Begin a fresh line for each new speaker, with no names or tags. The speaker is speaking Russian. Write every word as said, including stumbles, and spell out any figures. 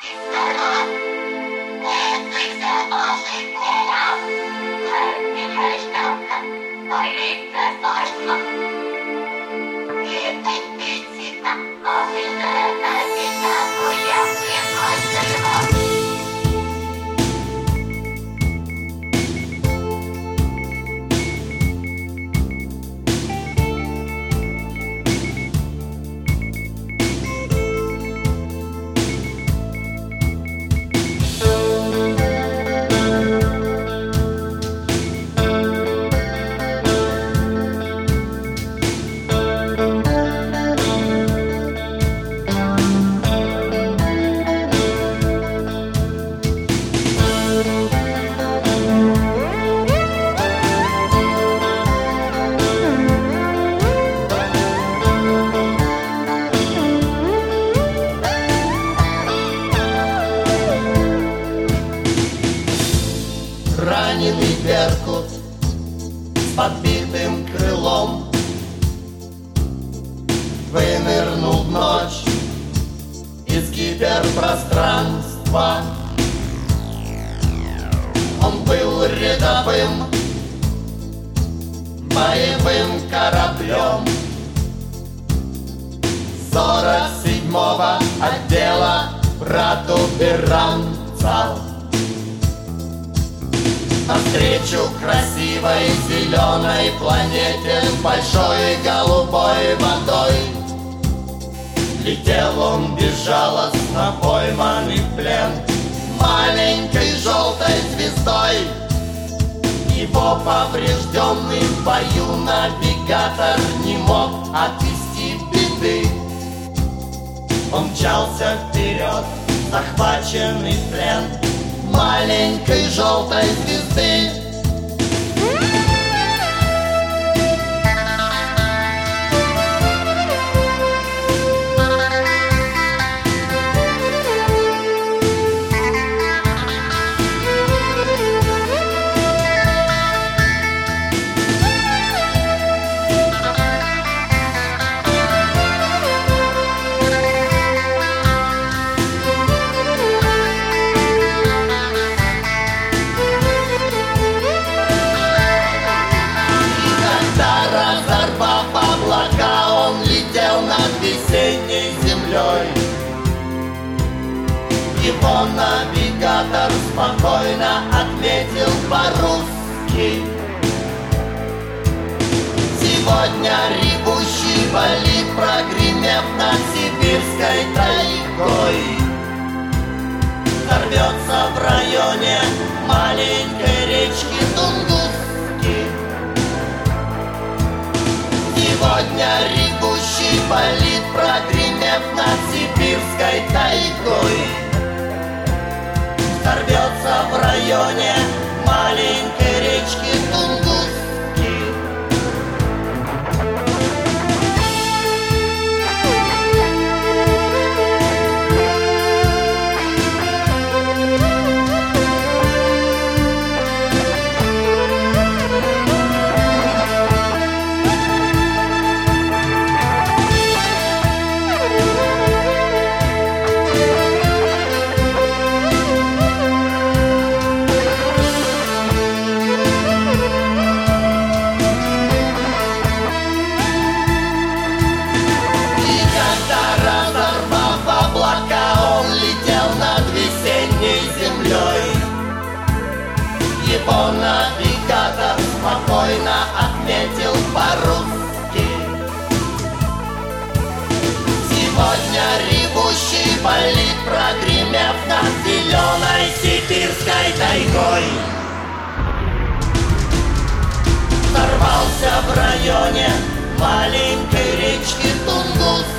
Раненый беркут с подбитым крылом вынырнул в ночь из гиперпространства. Он был рядовым боевым кораблем сорок седьмого отдела протуберанца. Навстречу красивой зеленой планете с большой голубой водой летел он безжалостно пойманный в плен маленькой желтой звездой. Его поврежденный в бою навигатор не мог отвести беды. Он мчался вперед, захваченный в плен маленькой желтой звезды. Весенней землей его навигатор спокойно отметил по-русски: сегодня ревущий болид, прогремев над сибирской тайгой, взорвется в районе маленькой речки Тунгуски. Сегодня ревущий болид, прогремев над сибирской тайгой, взорвется в районе маленькой речки Тунгуски. Его навигатор спокойно отметил по-русски: сегодня ревущий болид, прогремев над зеленой сибирской тайгой, взорвался в районе маленькой речки Тунгус.